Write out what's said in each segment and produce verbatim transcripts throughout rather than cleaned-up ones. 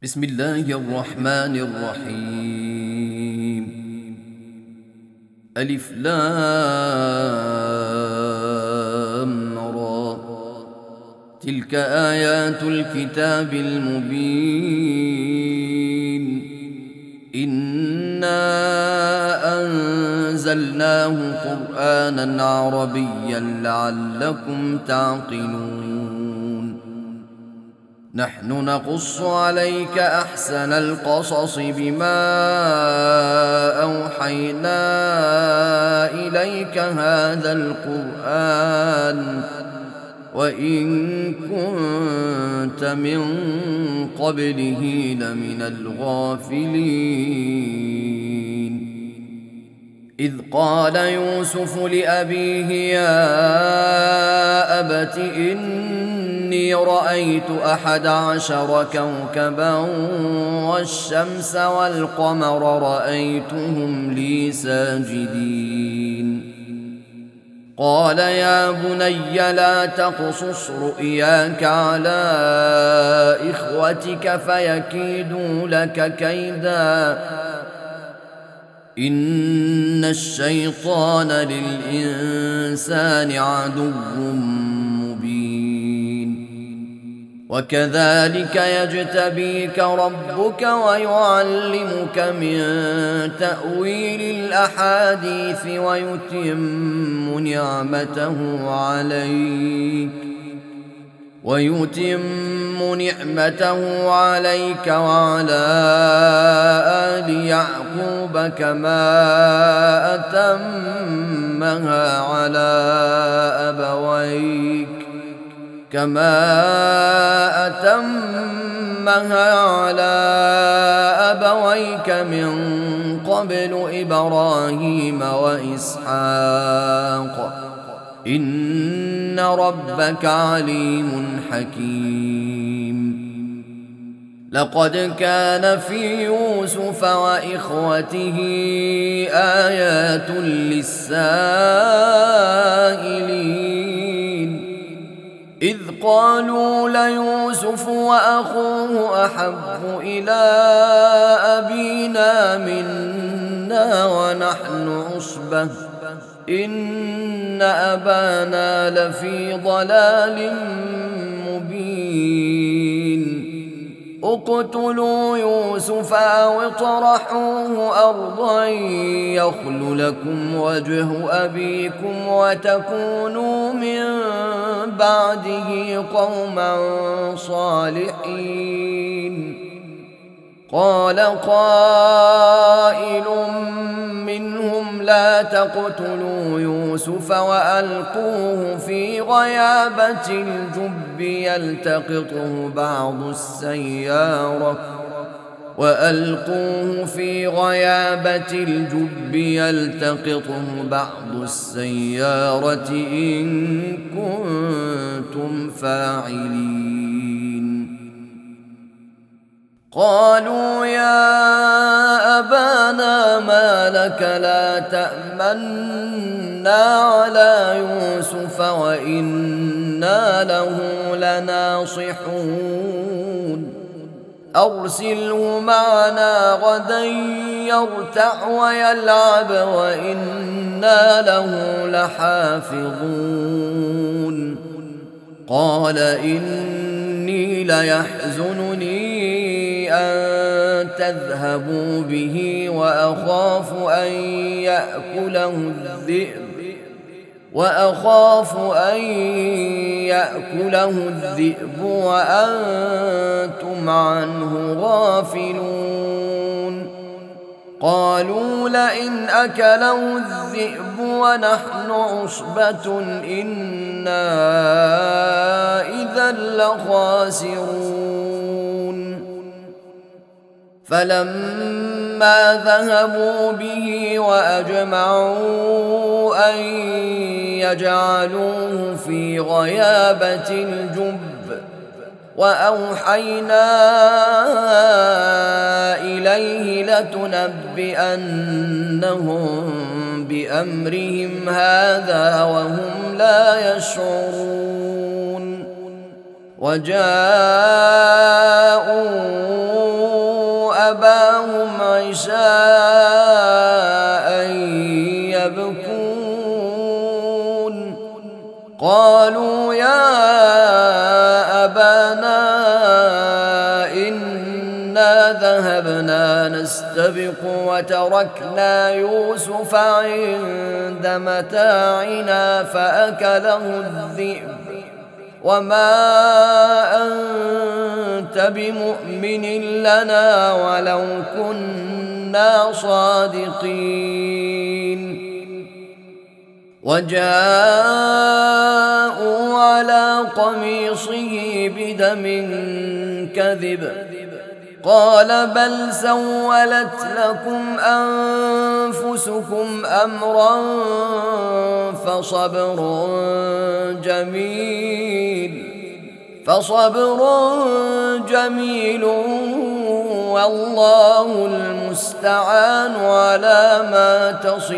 بسم الله الرحمن الرحيم. ألف لام را. تلك آيات الكتاب المبين. إنا أنزلناه قرآنا عربيا لعلكم تعقلون. نحن نقص عليك أحسن القصص بما أوحينا إليك هذا القرآن وإن كنت من قبله لمن الغافلين. إذ قال يوسف لأبيه يا أبت إني رأيت أحد عشر كوكبا والشمس والقمر رأيتهم لي ساجدين. قال يا بني لا تقصص رؤياك على إخوتك فيكيدوا لك كيدا إن الشيطان للإنسان عدو مبين. وكذلك يجتبيك ربك ويعلمك من تأويل الأحاديث ويتم نعمته عليك ويتم نعمته عليك وعلى آل يعقوب كما أتمها على أبويك كما أتمها على أبويك من قبل إبراهيم وإسحاق إن ربك عليم حكيم. لقد كان في يوسف وإخوته آيات للسائلين إذ قالوا ليوسف وأخوه أحب إلى أبينا منا ونحن عصبة إن أبانا لفي ضلال مبين. اقتلوا يوسف أو اطرحوه أرضا يخل لكم وجه أبيكم وتكونوا من بعده قوما صالحين. قال قائل منهم لا تقتلوا يوسف وألقوه في غيابة الجب يلتقطه بعض السيارة وألقوه في غيابة الجب يلتقطه بعض السيارة إن كنتم فاعلين. قالوا يا أبانا ما لك لا تأمنا على يوسف وإنا له لناصحون. أرسله معنا غدا يرتع ويلعب وإنا له لحافظون. قال إني ليحزنني أن تذهبوا به وأخاف أن يأكله الذئب وأخاف أن يأكله الذئب وأنتم عنه غافلون. قالوا لئن أكله الذئب ونحن عصبة إنا إذا لخاسرون. فلما ذهبوا به وأجمعوا أن يجعلوه في غيابة الجب وأوحينا إليه لتنبئنهم بأمرهم هذا وهم لا يشعرون. وجاءوا أباهم عشاء يبكون قالوا يا أبانا إنا ذهبنا نستبق وتركنا يوسف عند متاعنا فأكله الذئب وما أنت بمؤمن لنا ولو كنا صادقين وجاءوا على قميصه بدم كذب قال بل سولت لكم أنفسكم أمرا فصبر جميل فصبر جميل والله المستعان على ما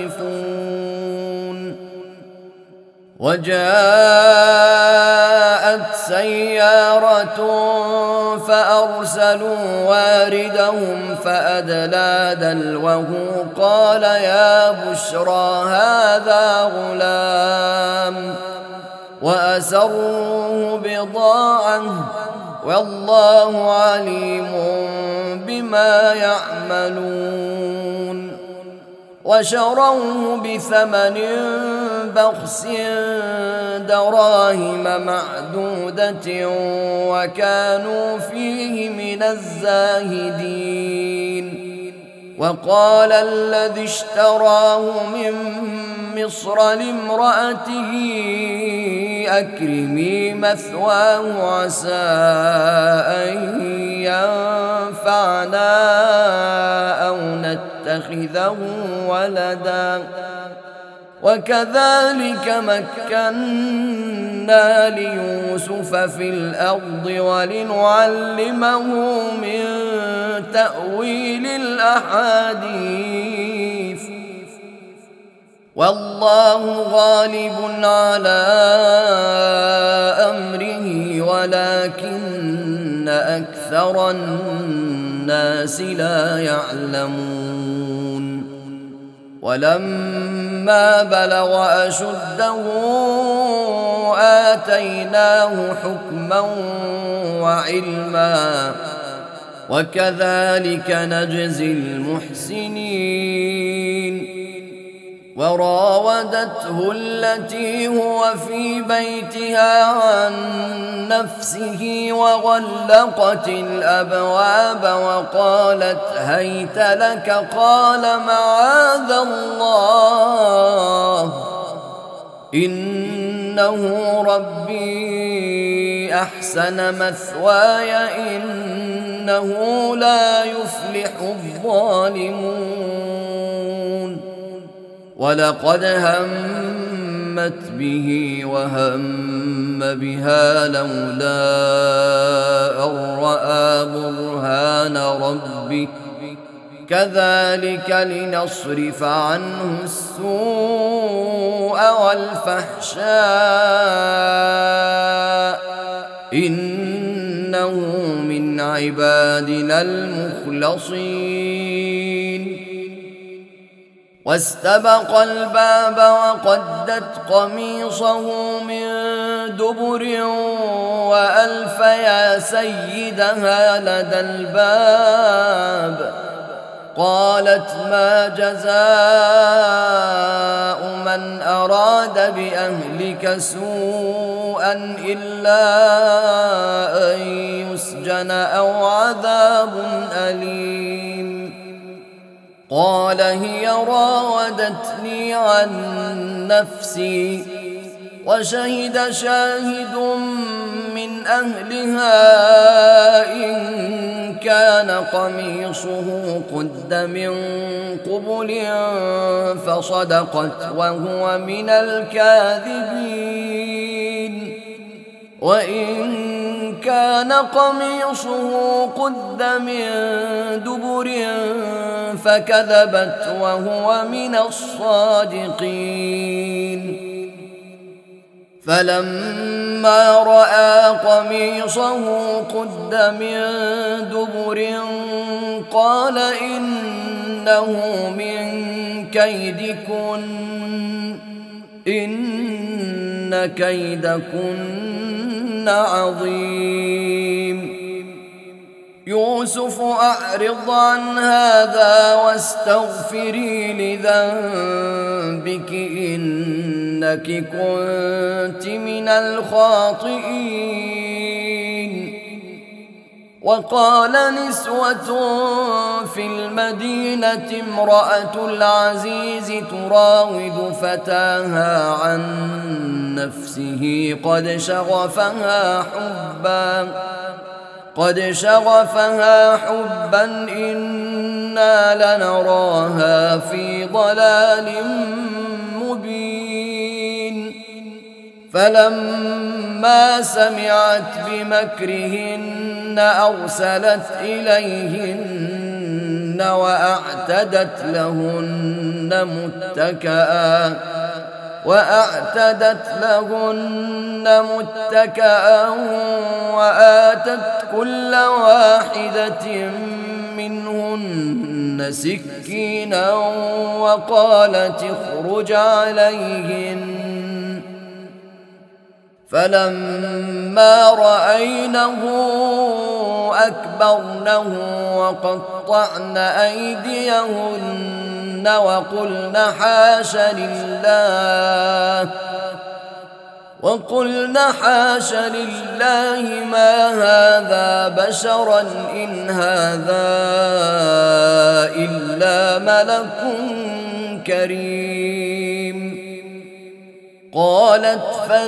تصفون وجاءت سيارة فأرسلوا واردهم فأدلى دلوه قال يا بشرى هذا غلام وأسروه بضاعة والله عليم بما يعملون وشروه بثمن بخس دراهم معدودة وكانوا فيه من الزاهدين وقال الذي اشتراه من مصر لامرأته أكرمي مثواه عسى أن ينفعنا أو نتخذه ولدا وكذلك مكنا ليوسف في الأرض ولنعلمه من تأويل الأحاديث والله غالب على أمره ولكن أكثر الناس لا يعلمون ولما بلغ أشده آتيناه حكما وعلما وكذلك نجزي المحسنين وراودته التي هو في بيتها عن نفسه وغلقت الأبواب وقالت هيت لك قال معاذ الله إنه ربي أحسن مثواي إنه لا يفلح الظالمون ولقد همت به وهم بها لولا أن رأى برهان ربه كذلك لنصرف عنه السوء والفحشاء إنه من عبادنا المخلصين واستبق الباب وقدت قميصه من دبر وألف يا سيدها لدى الباب قالت ما جزاء من أراد بأهلك سوءا إلا أن يسجن أو عذاب أليم قال هي راودتني عن نفسي وشهد شاهد من أهلها إن كان قميصه قد من قبل فصدقت وهو من الكاذبين وإن كان قميصه قد من دبر فكذبت وهو من الصادقين فلما رأى قميصه قد من دبر قال إنه من كيدكن إن كيدكن عظيم يوسف أعرض عن هذا واستغفري لذنبك إنك كنت من الخاطئين وقال نسوة في المدينة امرأة العزيز تراود فتاها عن نفسه قد شغفها حبا قد شغفها حبا إنا لنراها في ضلال مبين فلما سمعت بمكرهن أرسلت إليهن وأعتدت لهن متكئا وأعتدت لهن متكئا وآتت كل واحدة منهن سكينا وقالت اخرج عليهن فلما رأينه أكبرنه وقطعن أيديهن وقلن حاش لله وقلن حاش لله ما هذا بشرا إن هذا إلا ملك كريم قالت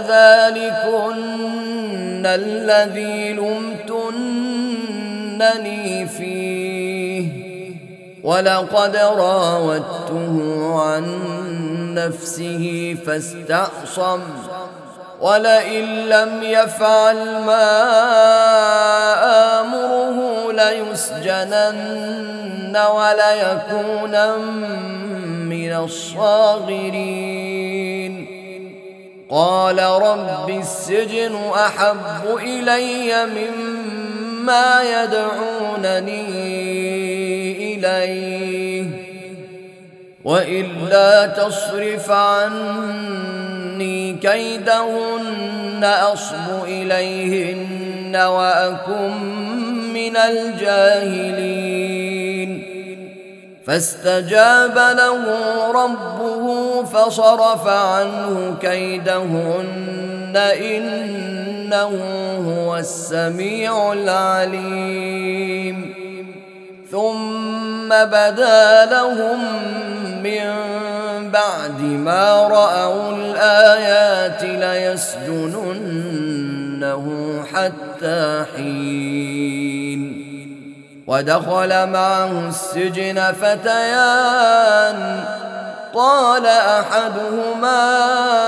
فذلكن الذي لمتنني فيه ولقد راودته عن نفسه فاستعصم ولئن لم يفعل ما آمره ليسجنن وليكونا من الصاغرين قال رب السجن أحب إلي مما يدعونني إليه وإلا تصرف عني كيدهن أصب إليهن وأكن من الجاهلين فاستجاب له ربه فصرف عنه كيدهن إنه هو السميع العليم ثم بدا لهم من بعد ما رأوا الآيات ليسجننه حتى حين ودخل معه السجن فتيان قال أحدهما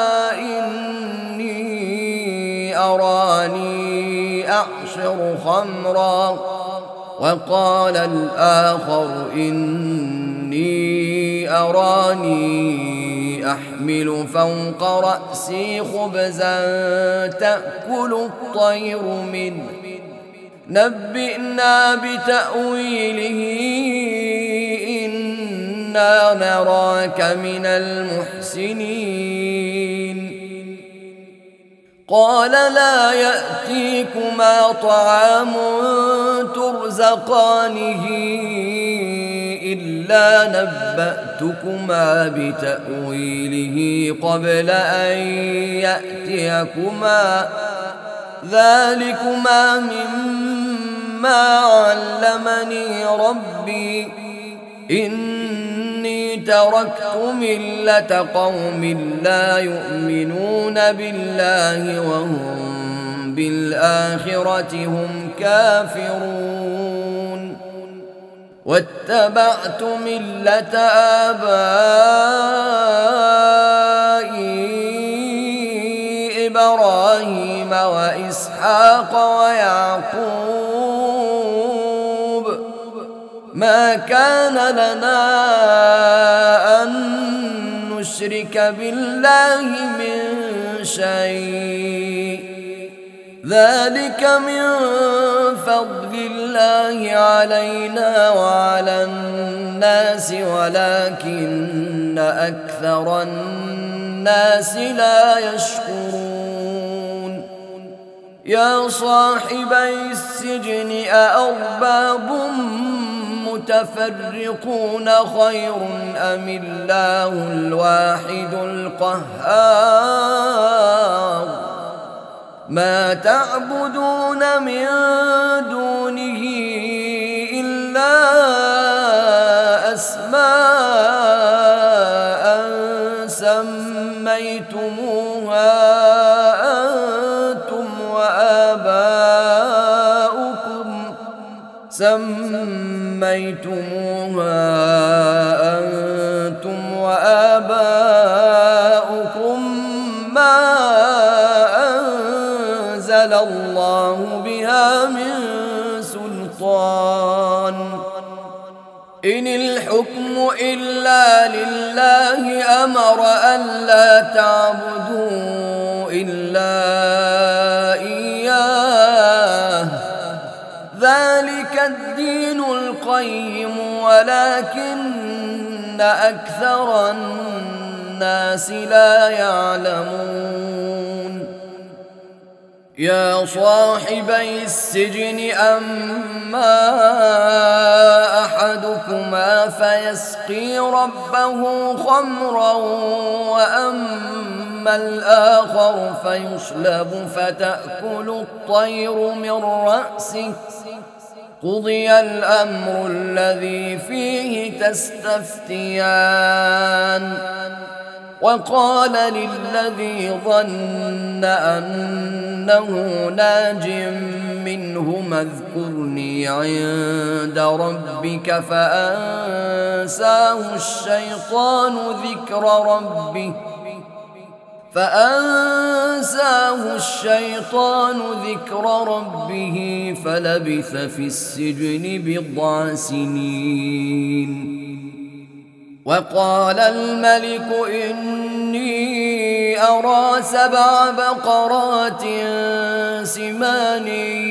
إني أراني أعصر خمرا وقال الآخر إني أراني أحمل فوق رأسي خبزا تأكل الطير منه نبئنا بتأويله إنا نراك من المحسنين قال لا يأتيكما طعام ترزقانه إلا نبأتكما بتأويله قبل أن يأتيكما ذلكما مما علمني ربي إني تركت ملة قوم لا يؤمنون بالله وهم بالآخرة هم كافرون واتبعت ملة آبائي إبراهيم وإسحاق ويعقوب ما كان لنا أن نشرك بالله من شيء ذلك من فضل الله علينا وعلى الناس ولكن أكثر الناس لا يشكرون يا صاحبي السجن أأرباب متفرقون خير أم الله الواحد القهار ما تعبدون من دونه إلا أسماء سميتموها أنتم وآباؤكم سميتموها أنتم وآباؤكم ما أنزل الله بها من سلطان إن الحكم إلا لله أمر ألا تعبدوا إلا إياه ذلك الدين القيم ولكن أكثر الناس لا يعلمون يا صاحبي السجن أما أحدكما فيسقي ربه خمرا وأما الآخر فيصلب فتأكل الطير من رأسه قضي الأمر الذي فيه تستفتيان وقال للذي ظن أنه ناج منهما اذكرني عند ربك فأنساه الشيطان ذكر ربه فأنساه الشيطان ذكر ربه فلبث في السجن بضع سنين وقال الملك إني أرى سبع بقرات سمان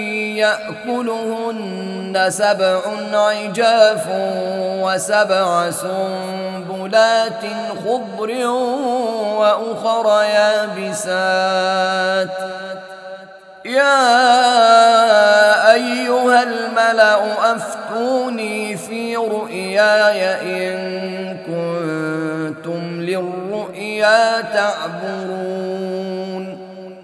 يأكلهن سبع عجاف وسبع سنبلات خضر وأخر يابسات يا أيها الملأ أفتوني في رؤياي إن كنتم للرؤيا تعبرون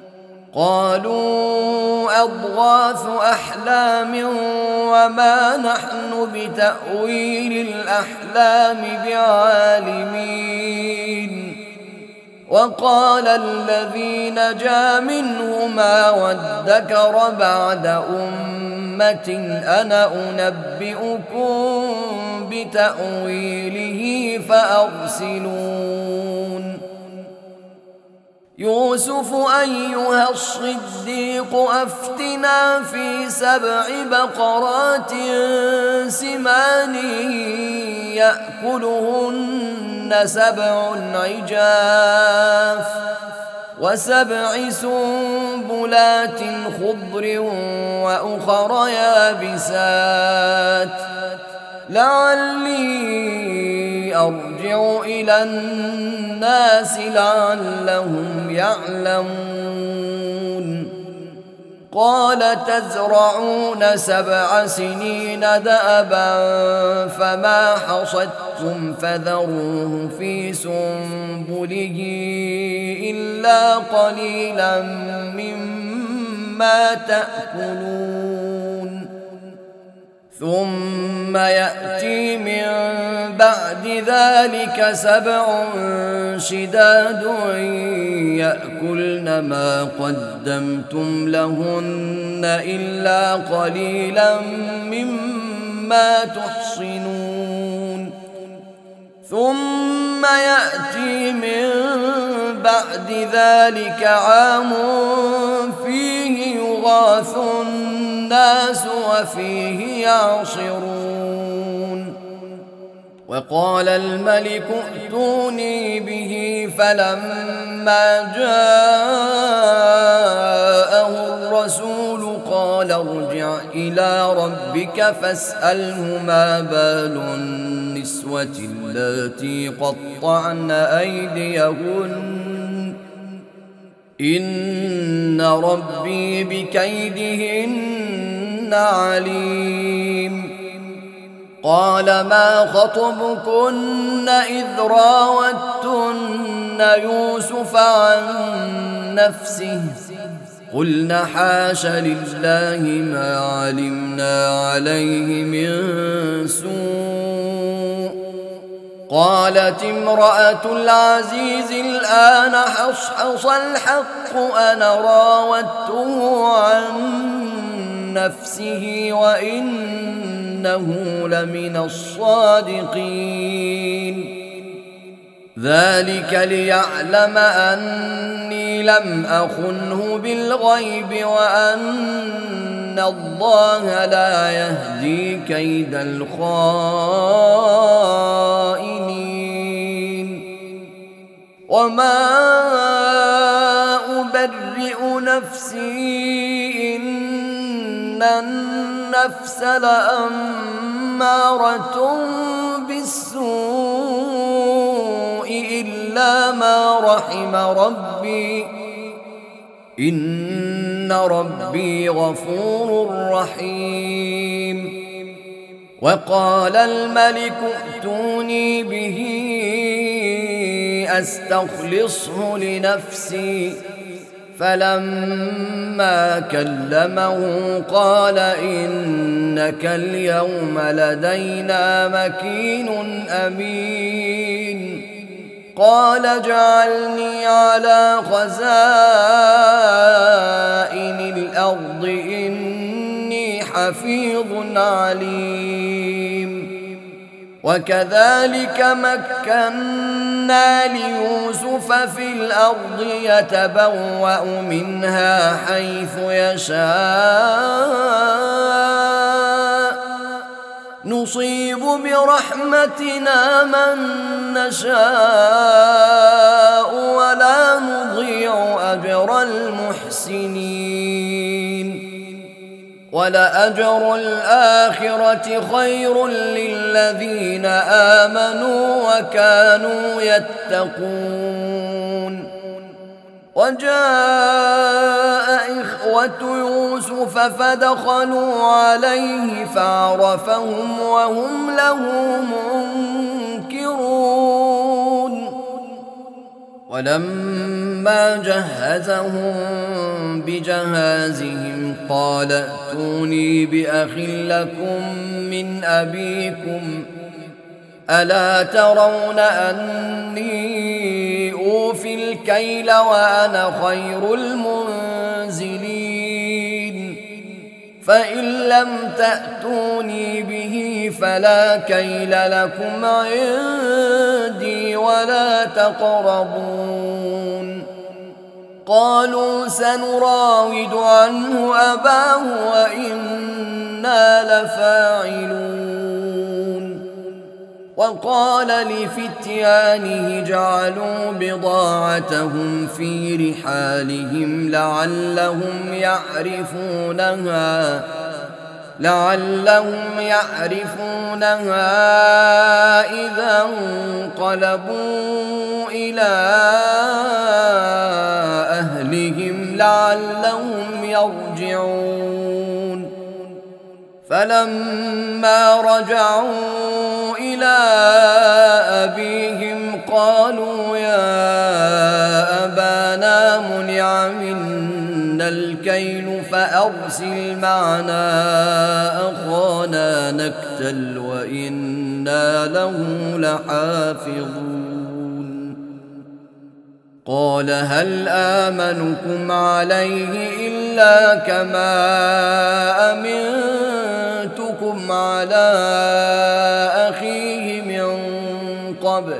قالوا أضغاث أحلام وما نحن بتأويل الأحلام بعالمين وقال الذي نجا منهما وادكر بعد أمة أنا أنبئكم بتأويله فأرسلون يوسف أيها الصديق أفتنا في سبع بقرات سمان يأكلهن سبع عجاف وسبع سنبلات خضر وأخر يابسات لعلي أرجع إلى الناس لعلهم يعلمون قال تزرعون سبع سنين دأبا فما حصدتم فذروه في سنبله إلا قليلا مما تأكلون ثم يأتي من بعد ذلك سبع شداد يأكلن ما قدمتم لهن إلا قليلا مما تحصنون ثم يأتي من بعد ذلك عام فيه يغاث الناس وفيه يعصرون وقال الملك ائتوني به فلما جاءه الرسول قال ارجع إلى ربك فاسأله ما بال النسوة اللاتي قطعن أيديهن إن ربي بكيدهن عليم. قال ما خطبكن إذ راوتن يوسف عن نفسه قلن حاش لله ما علمنا عليه من سوء. قالت امرأة العزيز الآن حصحص الحق أنا راودته عن نفسه وإنه لمن الصادقين. ذلك ليعلم أني لم أخنه بالغيب وأن الله لا يهدي كيد الخائنين. وما أبرئ نفسي إن النفس لأمارة بالسوء إلا ما رحم ربي إن ربي غفور رحيم. وقال الملك ائتوني به أستخلصه لنفسي فلما كلمه قال إنك اليوم لدينا مكين أمين. قال اجعلني على خزائن الأرض إني حفيظ عليم. وكذلك مكنا ليوسف في الأرض يتبوأ منها حيث يشاء نصيب برحمتنا من نشاء ولا نضيع أجر المحسنين. ولأجر الآخرة خير للذين آمنوا وكانوا يتقون. وجاء إخوة يوسف فدخلوا عليه فعرفهم وهم له منكرون. ولما جهزهم بجهازهم قال ائتوني بأخ لكم من أبيكم ألا ترون أني أوفي الكيل وأنا خير المنزلين. فإن لم تأتوني به فلا كيل لكم عندي ولا تقربون. قالوا سنراود عنه أباه وإنا لفاعلون. وقال لفتيانه جعلوا بضاعتهم في رحالهم لعلهم يعرفونها لعلهم يعرفونها إذا انقلبوا إلى أهلهم لعلهم يرجعون. فلما رجعوا إلى أبيهم قالوا يا أبانا منع منا الكيل فأرسل معنا أخانا نكتل وإنا له لحافظون. قال هل آمنكم عليه إلا كما أمنتكم على أخيه من قبل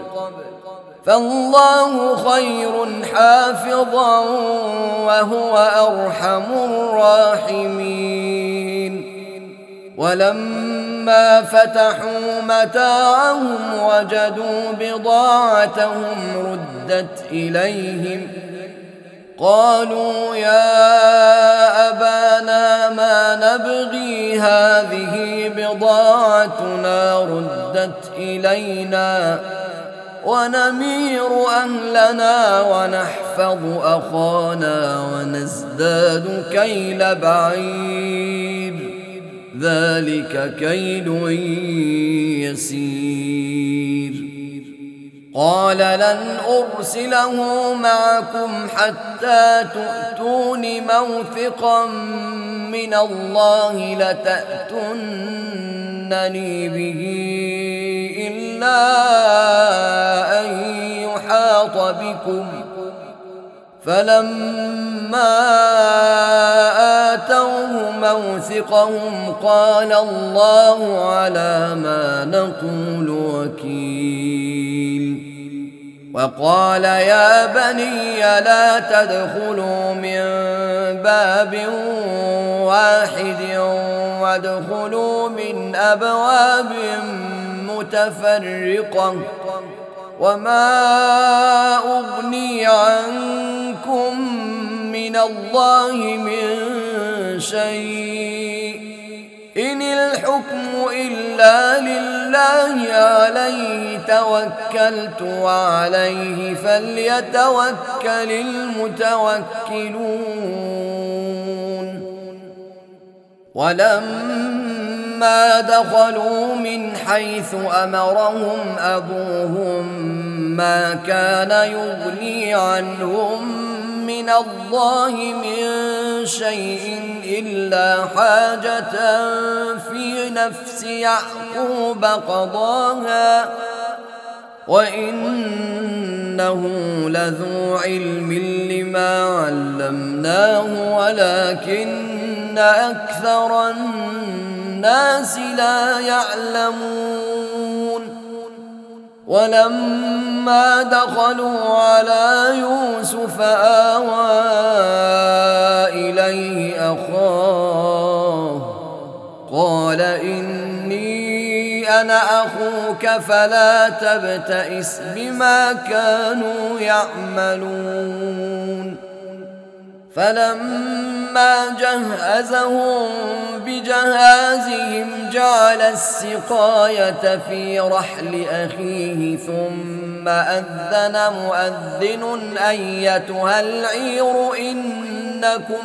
فالله خير حافظا وهو أرحم الراحمين. ولما فتحوا متاعهم وجدوا بضاعتهم ردت إليهم قالوا يا أبانا ما نبغي هذه بضاعتنا ردت إلينا ونمير أهلنا ونحفظ أخانا ونزداد كيل بعير ذلك كيل يسير. قال لن أرسله معكم حتى تؤتون موثقا من الله لتأتونني به إلا أن يحاط بكم. فلما آتوه موثقهم قال الله على ما نقول وكيل. وقال يا بني لا تدخلوا من باب واحد وادخلوا من أبواب متفرقة وما أغني عنكم من الله من شيء إن الحكم إلا لله عليه توكلت وعليه فليتوكل المتوكلون. ولما دخلوا من حيث أمرهم أبوهم ما كان يغني عنهم من الله من شيء إلا حاجة في نفس يعقوب قضاها وإنه لذو علم لما علمناه ولكن أكثر الناس لا يعلمون. ولما دخلوا على يوسف آوى إليه أخاه قال إني أنا أخوك فلا تبتئس بما كانوا يعملون. فلما جهزهم بجهازهم جعل السقاية في رحل أخيه ثم أذن مؤذن أيتها العير إنكم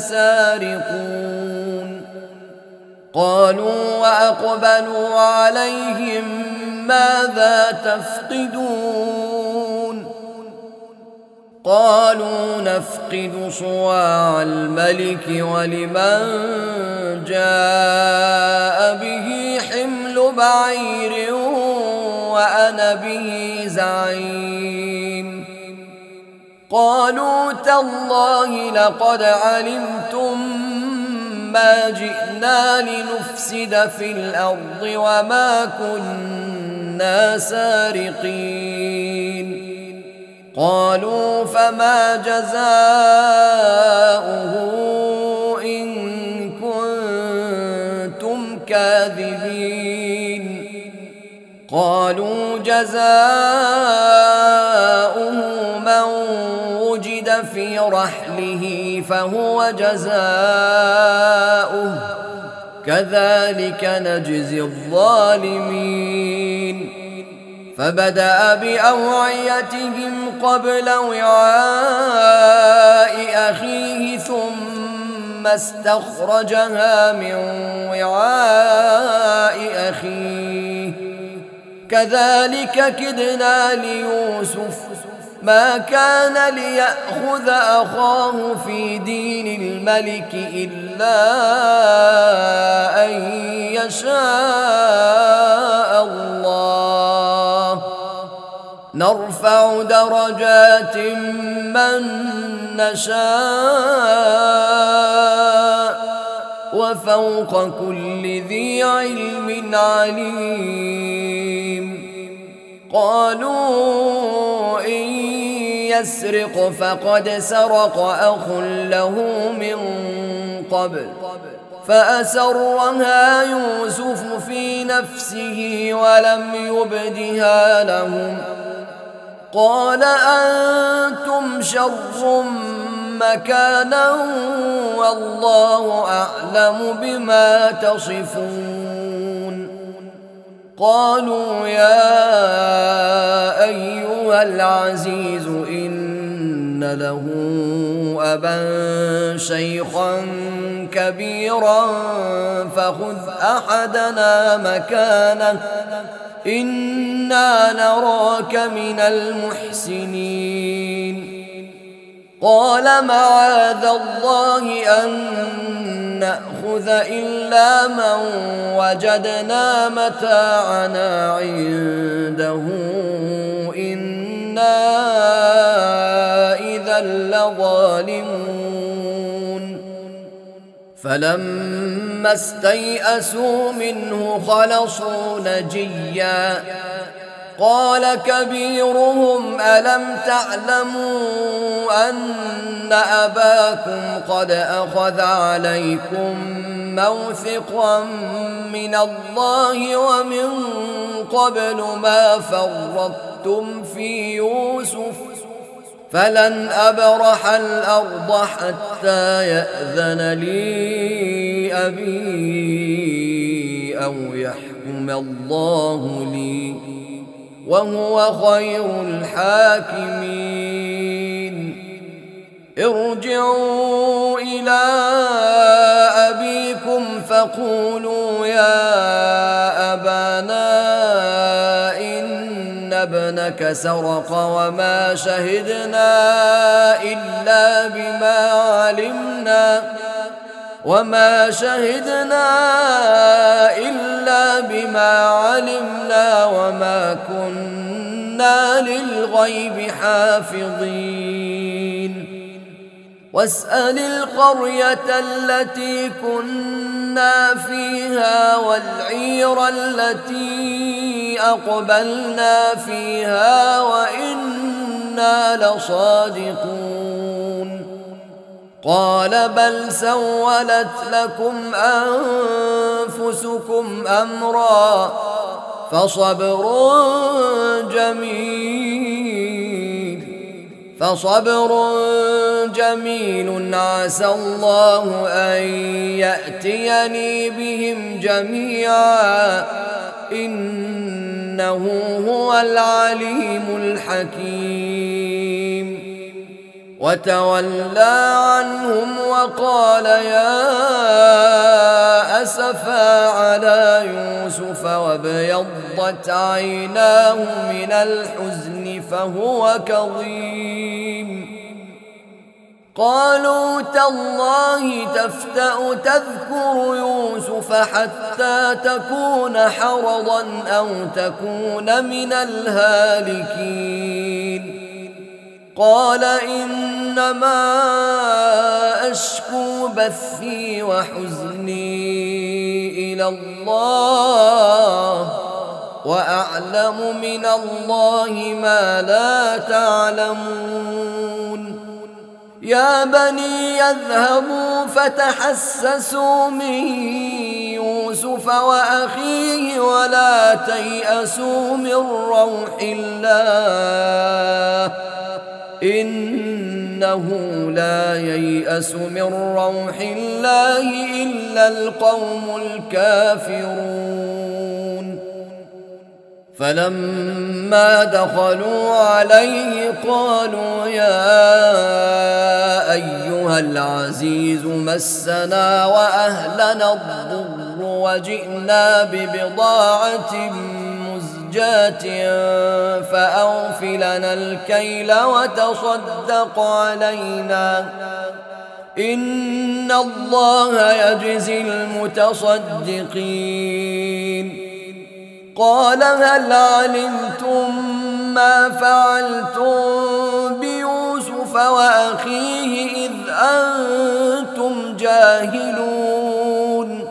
لسارقون. قالوا وأقبلوا عليهم ماذا تفقدون؟ قالوا نفقد صواع الملك ولمن جاء به حمل بعير وأنا به زعيم. قالوا تالله لقد علمتم ما جئنا لنفسد في الأرض وما كنا سارقين. قالوا فما جزاؤه إن كنتم كاذبين؟ قالوا جزاؤه من وجد في رحله فهو جزاؤه كذلك نجزي الظالمين. فبدأ بأوعيتهم قبل وعاء أخيه ثم استخرجها من وعاء أخيه كذلك كدنا ليوسف ما كان ليأخذ أخاه في دين الملك إلا أن يشاء الله نرفع درجات من نشاء وفوق كل ذي علم عليم. قالوا إن يسرق فقد سرق أخ له من قبل فأسرها يوسف في نفسه ولم يبدها لهم. قال أنتم شر مكانا والله أعلم بما تصفون. قالوا يا أيها العزيز إن له أبا شيخا كبيرا فخذ أحدنا مكانه إنا نراك من المحسنين. قال معاذ الله أن نأخذ إلا من وجدنا متاعنا عنده إنا إذا لظالمون. فلما استيئسوا منه خلصوا نجيا. قال كبيرهم ألم تعلموا أن أباكم قد أخذ عليكم موثقا من الله ومن قبل ما فرطتم في يوسف فلن أبرح الأرض حتى يأذن لي أبي أو يحكم الله لي وهو خير الحاكمين. ارجعوا إلى أبيكم فقولوا يا أبانا إن ابنك سرق وما شهدنا إلا بما علمنا وما شهدنا إلا بما علمنا وما كنا للغيب حافظين. واسأل القرية التي كنا فيها والعير التي أقبلنا فيها وإنا لصادقون. قال بل سولت لكم أنفسكم أمرا فصبر جميل فصبر جميل عسى الله أن يأتيني بهم جميعا إنه هو العليم الحكيم. وتولى عنهم وقال يا أسفا على يوسف وابيضت عيناه من الحزن فهو كظيم. قالوا تالله تفتأ تذكر يوسف حتى تكون حرضا أو تكون من الهالكين. قال إنما أشكو بثي وحزني إلى الله وأعلم من الله ما لا تعلمون. يا بني يذهبوا فتحسسوا من يوسف وأخيه ولا تيأسوا من روح الله إنه لا ييأس من روح الله إلا القوم الكافرون. فلما دخلوا عليه قالوا يا أيها العزيز مسنا وأهلنا الضر وجئنا ببضاعة مزجاة فأوف لنا الكيل وتصدق علينا إن الله يجزي المتصدقين. قال هل علمتم ما فعلتم بيوسف وأخيه إذ أنتم جاهلون؟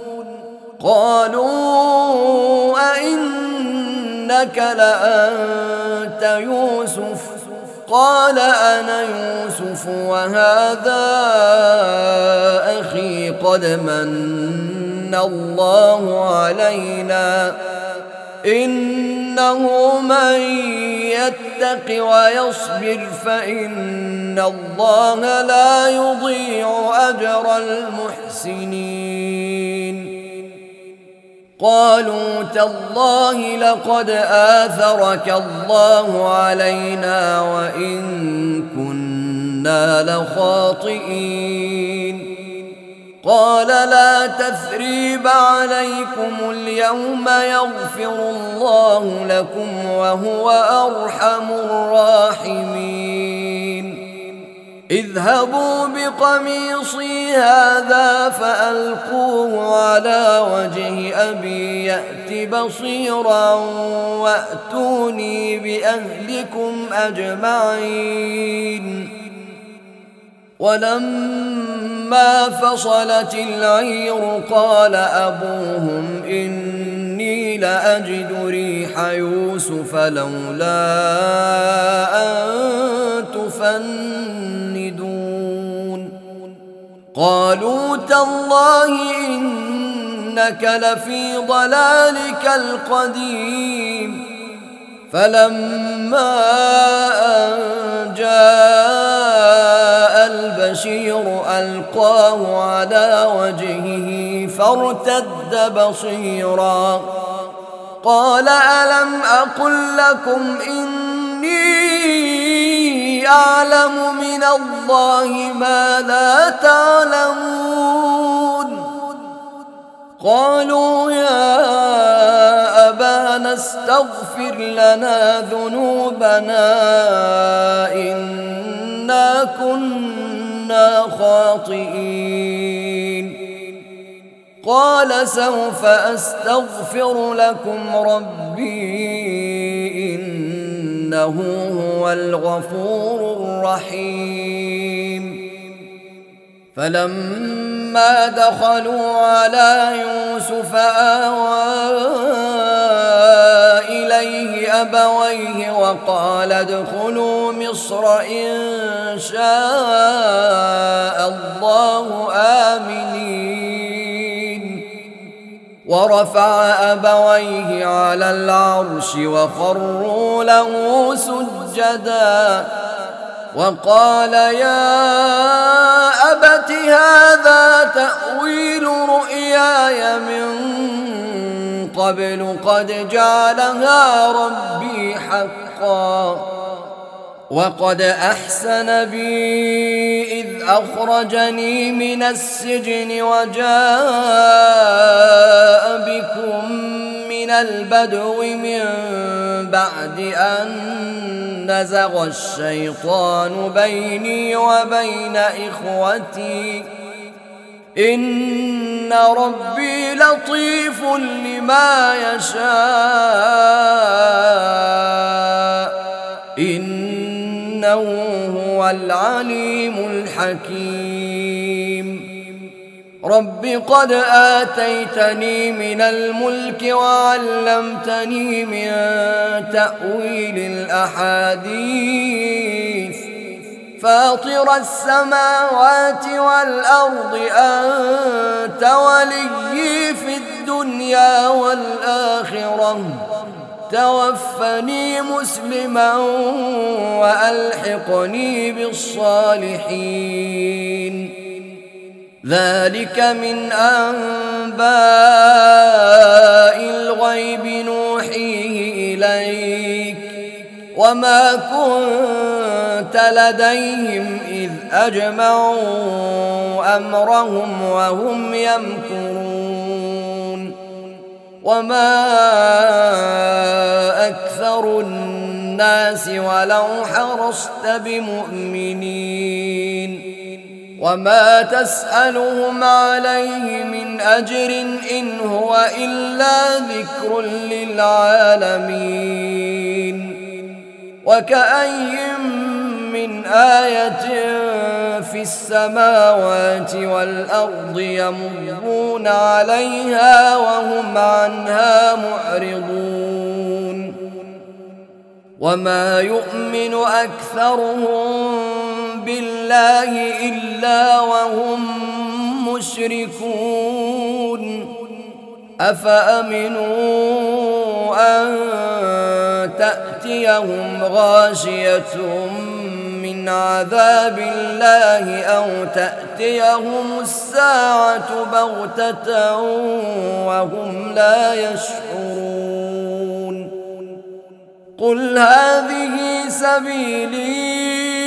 قالوا أئنك لأنت يوسف؟ قال أنا يوسف وهذا أخي قد من الله علينا إن إنه من يتق ويصبر فإن الله لا يضيع أجر المحسنين. قالوا تالله لقد آثرك الله علينا وإن كنا لخاطئين. قال لا تثريب عليكم اليوم يغفر الله لكم وهو أرحم الراحمين. اذهبوا بقميصي هذا فألقوه على وجه أبي يأت بصيرا وأتوني بأهلكم أجمعين. ولما فصلت العير قال أبوهم إني لأجد ريح يوسف لولا أن تفندون. قالوا تالله إنك لفي ضلالك القديم. فلما أن جاء البشير ألقاه على وجهه فارتد بصيرا قال ألم أقل لكم إني أعلم من الله ما لا تعلمون. قالوا يا أبانا استغفر لنا ذنوبنا إنا كنا خاطئين. قال سوف أستغفر لكم ربي إنه هو الغفور الرحيم. فلما دخلوا على يوسف آوى إليه أبويه وقال ادخلوا مصر إن شاء الله آمنين. ورفع أبويه على العرش وخروا له سجدا وقال يا أبت هذا تأويل رؤياي من قبل قد جعلها ربي حقا وقد أحسن بي إذ أخرجني من السجن وجاء بكم من البدو من بعد أن نزغ الشيطان بيني وبين إخوتي إن ربي لطيف لما يشاء إنه هو العليم الحكيم. رب قد آتيتني من الملك وعلمتني من تأويل الأحاديث فاطر السماوات والأرض أنت وليي في الدنيا والآخرة توفني مسلما وألحقني بالصالحين. ذلك من أنباء الغيب نوحيه إليك وما كنت لديهم إذ أجمعوا أمرهم وهم يمكرون. وما أكثر الناس ولو حرصت بمؤمنين وما تسألهم عليه من أجر إن هو إلا ذكر للعالمين. وكأي من آية في السماوات والأرض يمرون عليها وهم عنها معرضون. وما يؤمن أكثرهم بالله إلا وهم مشركون. أفأمنوا أن تأتيهم غاشية من عذاب الله أو تأتيهم الساعة بغتة وهم لا يشعرون قل هذه سبيلي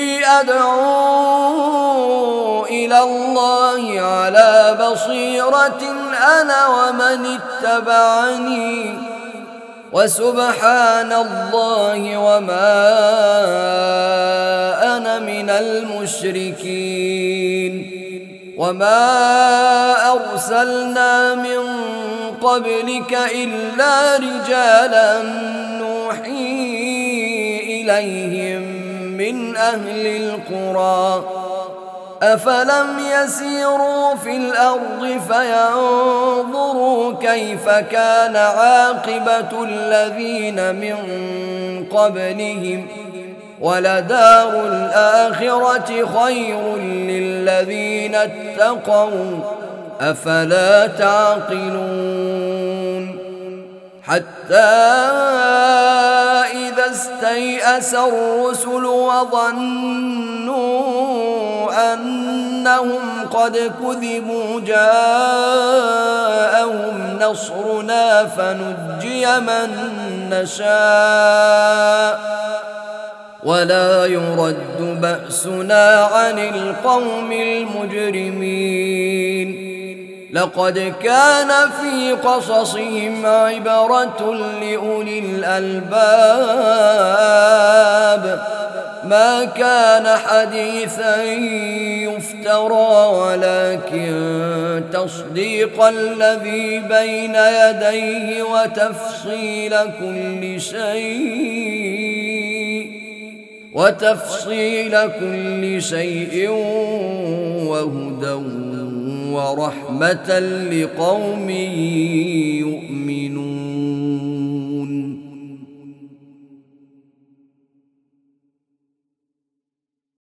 أدعو إلى الله على بصيرة أنا ومن اتبعني وسبحان الله وما أنا من المشركين وما أرسلنا من قبلك إلا رجالا نوحي إليهم من أهل القرى أفلم يسيروا في الأرض فينظروا كيف كان عاقبة الذين من قبلهم ولدار الآخرة خير للذين اتقوا أفلا تعقلون حتى إذا استيأس الرسل وظنوا أنهم قد كذبوا جاءهم نصرنا فنجي من نشاء ولا يرد بأسنا عن القوم المجرمين لقد كان في قصصهم عبرة لأولي الألباب ما كان حديثا يفترى ولكن تصديق الذي بين يديه وتفصيل كل شيء وتفصيل كل شيء وهدى ورحمة لقوم يؤمنون